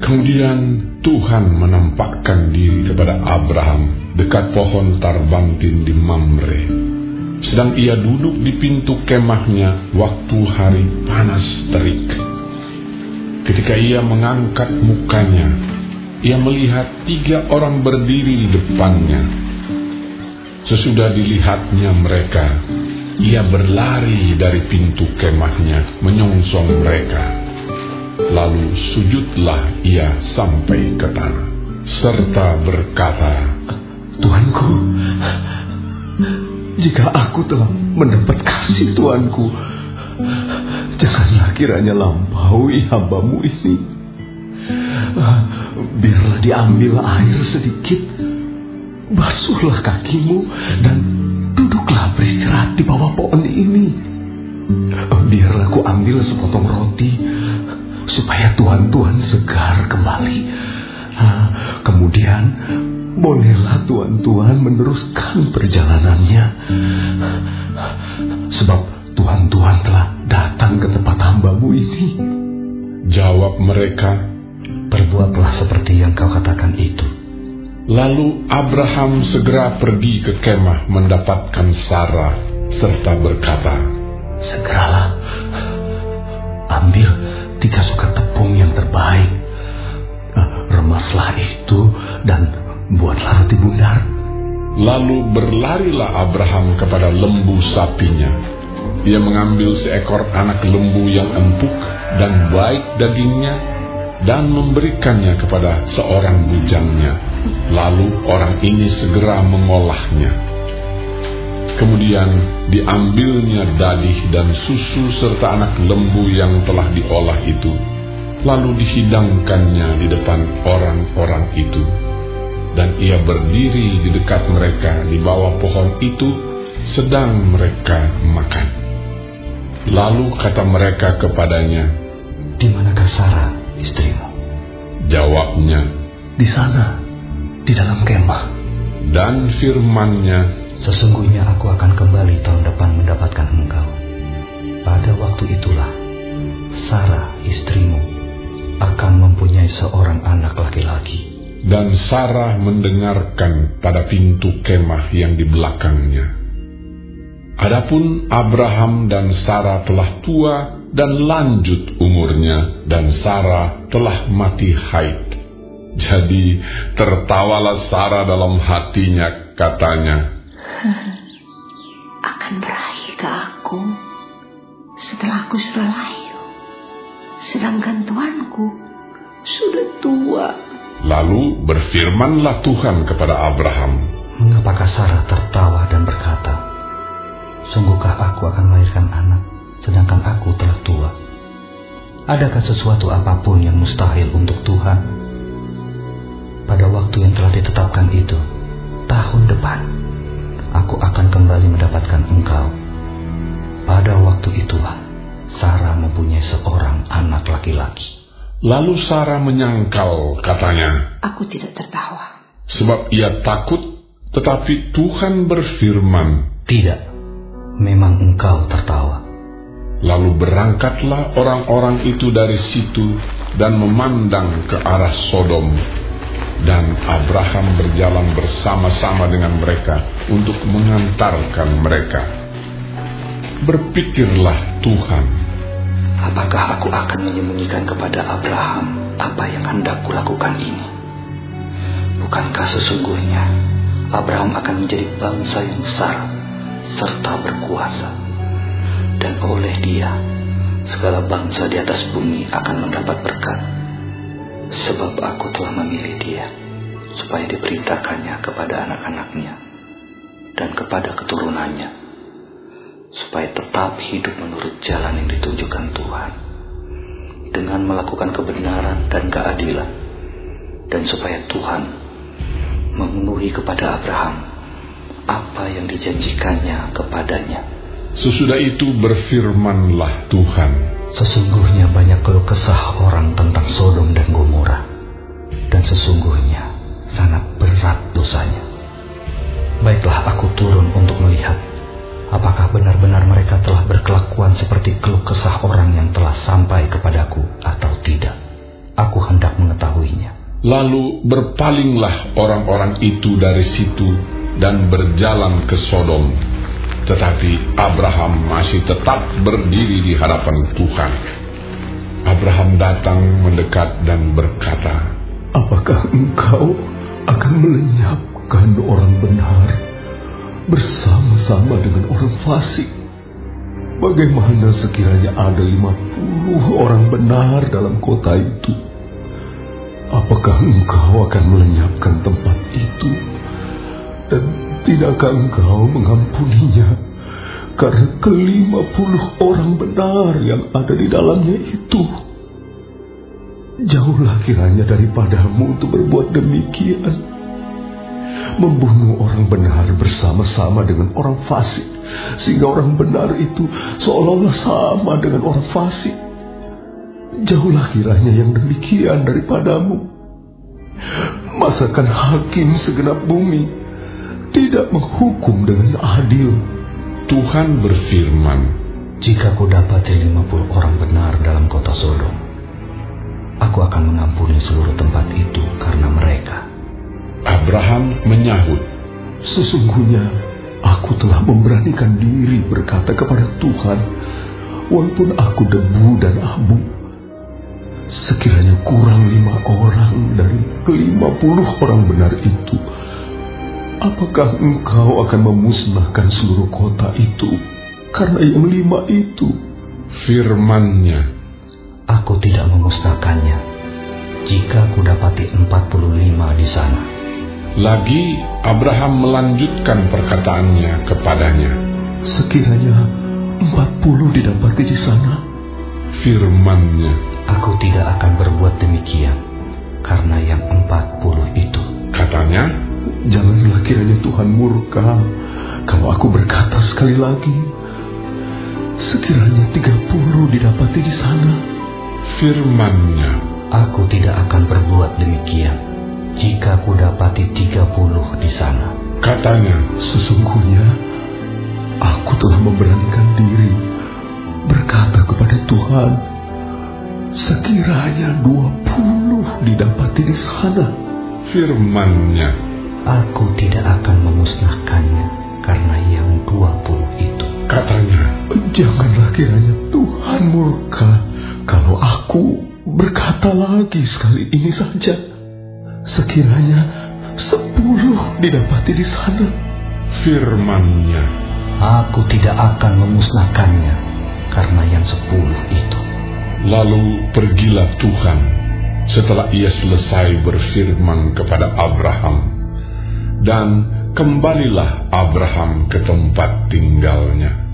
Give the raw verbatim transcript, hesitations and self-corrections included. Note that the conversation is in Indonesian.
Kemudian Tuhan menampakkan diri kepada Abraham dekat pohon tarbantin di Mamre, sedang ia duduk di pintu kemahnya waktu hari panas terik. Ketika ia mengangkat mukanya, ia melihat tiga orang berdiri di depannya. Sesudah dilihatnya mereka, ia berlari dari pintu kemahnya menyongsong mereka. Lalu sujudlah ia sampai ke tanah, serta berkata, Tuanku, jika aku telah mendapat kasih Tuanku, janganlah kiranya lampaui hambamu ini. Biarlah diambil air sedikit, basuhlah kakimu, dan duduklah beristirahat di bawah pohon ini. Biarlah aku ambil sepotong roti, supaya tuan-tuan segar kembali. Kemudian bolehlah tuan-tuan meneruskan perjalanannya, sebab tuan-tuan telah datang ke tempat hambamu ini. Jawab mereka, perbuatlah seperti yang kau katakan itu. Lalu Abraham segera pergi ke kemah mendapatkan Sarah, serta berkata, segeralah ambil tiga sukat tepung yang terbaik, remaslah itu dan buatlah roti bundar. Lalu berlarilah Abraham kepada lembu sapinya. Ia mengambil seekor anak lembu yang empuk dan baik dagingnya, dan memberikannya kepada seorang bujangnya. Lalu orang ini segera mengolahnya. Kemudian diambilnya dadih dan susu serta anak lembu yang telah diolah itu, lalu dihidangkannya di depan orang-orang itu. Dan ia berdiri di dekat mereka di bawah pohon itu, sedang mereka makan. Lalu kata mereka kepadanya, di manakah Sarah istrimu? Jawabnya, di sana, di dalam kemah. Dan firman-Nya, sesungguhnya aku akan kembali tahun depan mendapatkan engkau. Pada waktu itulah Sarah istrimu akan mempunyai seorang anak laki-laki. Dan Sarah mendengarkan pada pintu kemah yang di belakangnya. Adapun Abraham dan Sarah telah tua dan lanjut umurnya, dan Sarah telah mati haid. Jadi tertawalah Sarah dalam hatinya, katanya, akan berakhir ke aku setelah aku sudah layu, sedangkan tuanku sudah tua. Lalu berfirmanlah Tuhan kepada Abraham, mengapakah Sarah tertawa dan berkata, sungguhkah aku akan melahirkan anak, sedangkan aku telah tua? Adakah sesuatu apapun yang mustahil untuk Tuhan? Pada waktu yang telah ditetapkan itu, tahun depan, aku akan kembali mendapatkan engkau. Pada waktu itulah Sarah mempunyai seorang anak laki-laki. Lalu Sarah menyangkal, katanya, aku tidak tertawa. Sebab ia takut, tetapi Tuhan berfirman, tidak, memang engkau tertawa. Lalu berangkatlah orang-orang itu dari situ dan memandang ke arah Sodom. Dan Abraham berjalan bersama-sama dengan mereka untuk mengantarkan mereka. Berpikirlah Tuhan, apakah aku akan menyembunyikan kepada Abraham apa yang hendak kulakukan ini? Bukankah sesungguhnya Abraham akan menjadi bangsa yang besar serta berkuasa, dan oleh dia segala bangsa di atas bumi akan mendapat berkat. Sebab aku telah memilih dia supaya diperintahkannya kepada anak-anaknya dan kepada keturunannya, supaya tetap hidup menurut jalan yang ditunjukkan Tuhan, dengan melakukan kebenaran dan keadilan, dan supaya Tuhan memenuhi kepada Abraham apa yang dijanjikannya kepadanya. Sesudah itu berfirmanlah Tuhan, sesungguhnya banyak keluh kesah orang tentang Sodom dan Gomora, dan sesungguhnya sangat berat dosanya. Baiklah aku turun untuk melihat apakah benar-benar mereka telah berkelakuan seperti keluh kesah orang yang telah sampai kepadaku atau tidak. Aku hendak mengetahui Lalu berpalinglah orang-orang itu dari situ dan berjalan ke Sodom. Tetapi Abraham masih tetap berdiri di hadapan Tuhan. Abraham datang mendekat dan berkata, "Apakah engkau akan melenyapkan orang benar bersama-sama dengan orang fasik? Bagaimana sekiranya ada lima puluh orang benar dalam kota itu? Apakah engkau akan melenyapkan tempat itu? Dan tidakkah engkau mengampuninya karena kelima puluh orang benar yang ada di dalamnya itu? Jauhlah kiranya daripadamu untuk berbuat demikian, membunuh orang benar bersama-sama dengan orang fasik, sehingga orang benar itu seolah-olah sama dengan orang fasik. Jauhlah kiranya yang demikian daripadamu. Masakan hakim segenap bumi tidak menghukum dengan adil?" Tuhan berfirman, "Jika ku dapati lima puluh orang benar dalam kota Sodom, aku akan mengampuni seluruh tempat itu karena mereka." Abraham menyahut, "Sesungguhnya aku telah memberanikan diri berkata kepada Tuhan, walaupun aku debu dan abu, sekiranya kurang lima orang dari lima puluh orang benar itu, apakah engkau akan memusnahkan seluruh kota itu karena yang lima itu?" Firman-Nya, "Aku tidak memusnahkannya jika ku dapati empat puluh lima di sana." Lagi Abraham melanjutkan perkataannya kepadanya, "Sekiranya empat puluh didapati di sana?" Firman-Nya, "Aku tidak akan berbuat demikian karena yang empat puluh itu." Katanya, "Janganlah kiranya Tuhan murka kalau aku berkata sekali lagi, sekiranya tiga puluh didapati di sana." Firman-Nya, "Aku tidak akan berbuat demikian jika ku dapati tiga puluh di sana." Katanya, "Sesungguhnya aku telah memberanikan diri berkata kepada Tuhan, sekiranya dua puluh didapati di sana." Firman-Nya, "Aku tidak akan memusnahkannya karena yang dua puluh itu." Katanya, "Janganlah kiranya Tuhan murka kalau aku berkata lagi sekali ini saja, sekiranya sepuluh didapati di sana." Firman-Nya, "Aku tidak akan memusnahkannya karena yang sepuluh itu." Lalu pergilah Tuhan setelah ia selesai berfirman kepada Abraham, dan kembalilah Abraham ke tempat tinggalnya.